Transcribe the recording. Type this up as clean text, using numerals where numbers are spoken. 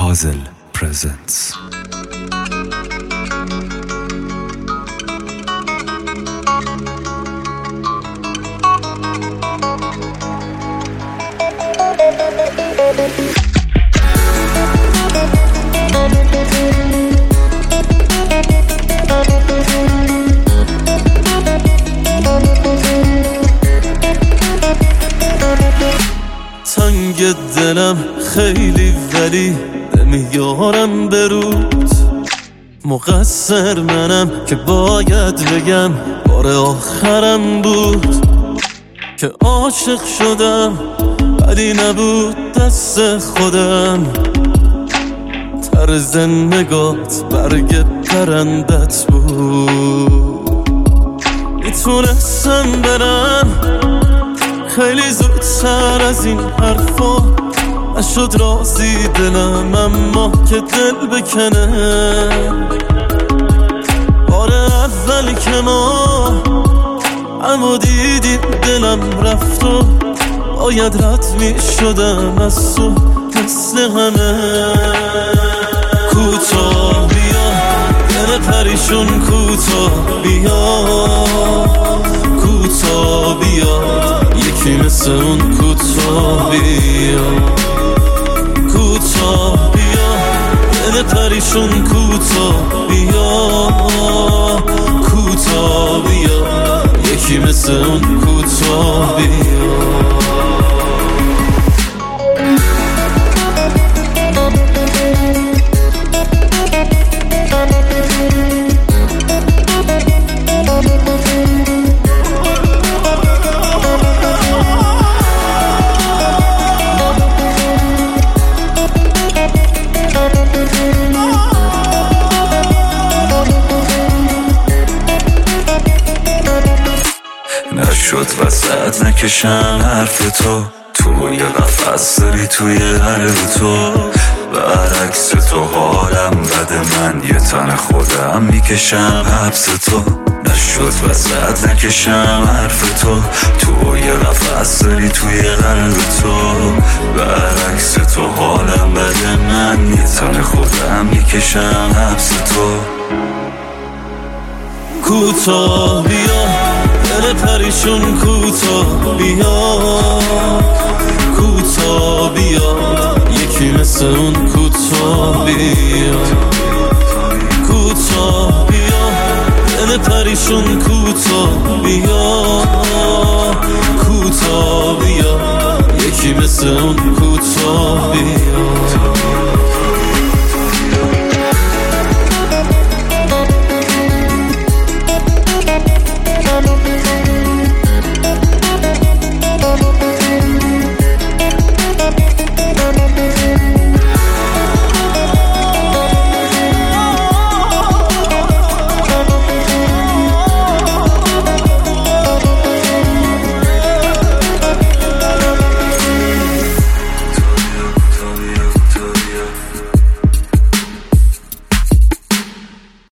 Puzzle presents. تنگ دلم خیلی ولی نمیارم برود، مقصر منم که باید بگم بار آخرم بود که عاشق شدم ولی نبود دست خودم. طرز نگات برگ پرندت بود، میتونستم برم خیلی زودتر از این حرفا. نشد راضی دلم اما که دل بکنه. بار اول که ما اما دیدیم دلم رفت و باید رد می شدم از تو مثل همه. کوتاه بیا دل پریشون، کوتاه بیا، کوتاه بیا یکی مثل اون، کوتاه بیا، کوتاه بیا دل پریشون، کوتاه بیا، کوتاه بیا یکی مثل اون، کوتاه بیا. نشد وسط نکشم حرف توی قفص داری توی قلب تو. برعکس تو حالم بده، من یه تن خودم میکشم حبس تو. نشد وسط نکشم حرف توی قفص داری توی قلب تو. برعکس تو حالم بده، من یه تن خودم میکشم حبس تو. کوتاه بیا دل پریشون، کوتاه بیا، کوتاه بیا یکی مثل اون، کوتاه بیا، کوتاه بیا دل پریشون، کوتاه بیا، کوتاه بیا یکی مثل اون، کوتاه بیا.